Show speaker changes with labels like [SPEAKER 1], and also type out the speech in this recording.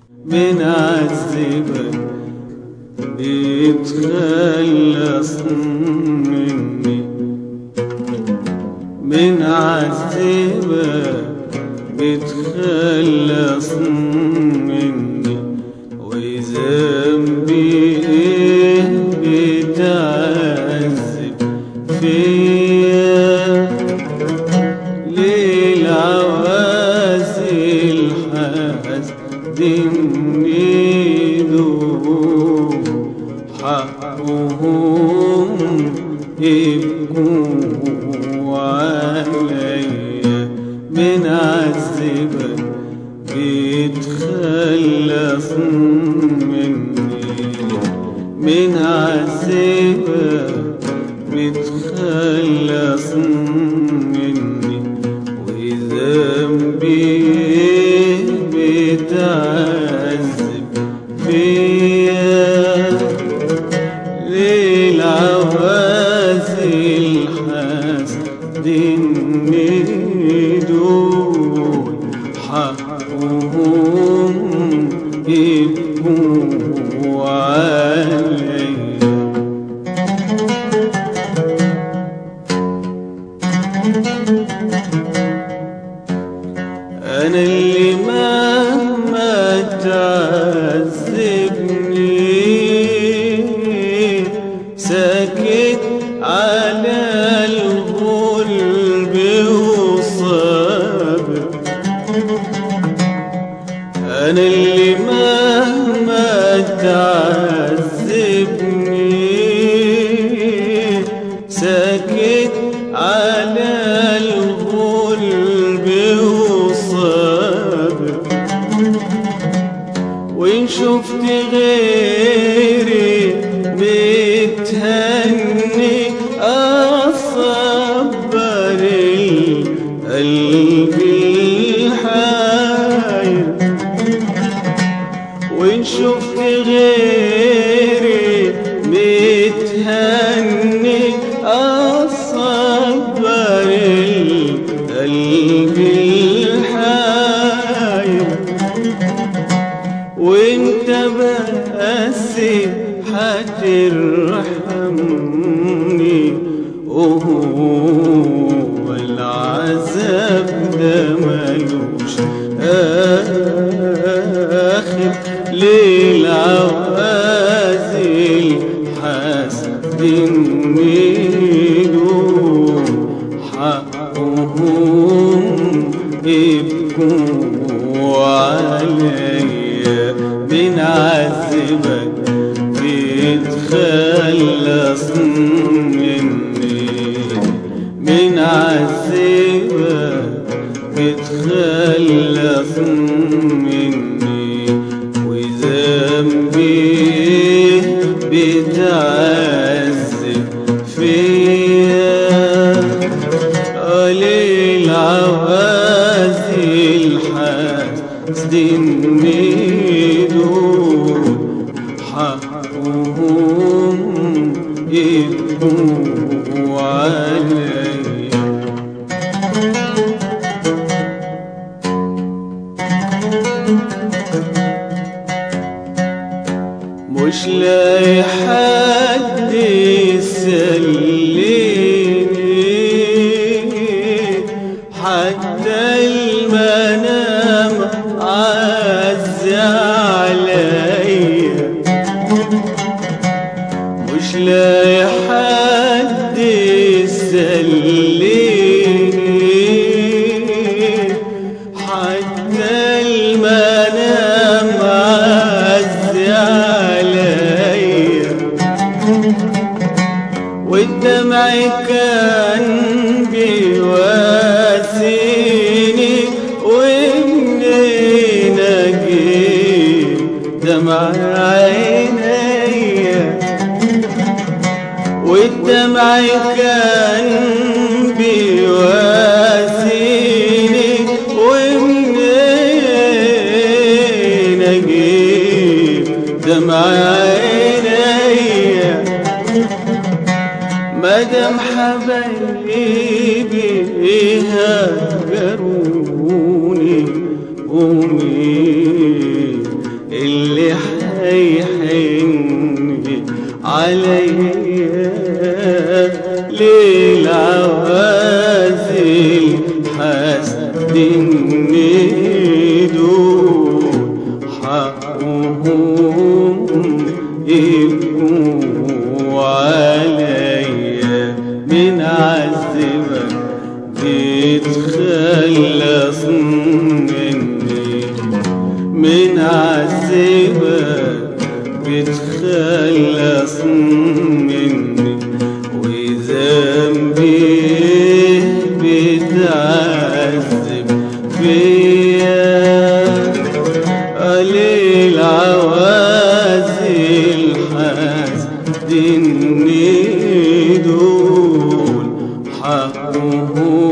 [SPEAKER 1] بنعذبك بتخلص مني، بنعذبك بتخلص مني، وذنبي ايه بتعذب فيا؟ ليه العوازل حاسدني دول حقهم يبكوا عليا؟ بنعذبك بتخلص مني، بنعذبك بتخلص مني، وذنبي بتعذب فيا؟ ليه العوازل حاسدني دول حقهم يبكوا عليا؟ أنا اللي مهما تعذبني ساكت على الغلب وصابر، أنا اللي مهما تعذبني ساكت على الغلب وصابر، وإن شفت غيري متهني أصبر القلب الحاير، وإن شفت غيري متهني أصبر القلب الحاير، وانت بس حترحمني، وهو العذاب ده ملوش آخر. ليه العوازل حاسدني دول حقهم يبكوا عليا؟ بنعذبك بتخلص مني، بنعذبك بتخلص مني، وذنبي بتعذب فيا؟ ليه العوازل حاسدني دول حقهم يبكوا عليا؟ مش لاقي حد يسليني، حتى المنام عز عليا، مش لاقي حد يسليني، حتى المنام عز عليا، والدمع كان بيواسيني، ومنين اجيب دمع عينيا؟ والدمع كان بيواسيني، ومنين اجيب دمع عينيا؟ مادام حبايبي هجروني، ومين عليا للعوازل حاسدني دول حقهم يبقوا عليا من عذبك بتخلص مني من عذبك بتخلص مني وذنبي بتعذب فيا للعوازل حاسدني دول حقهم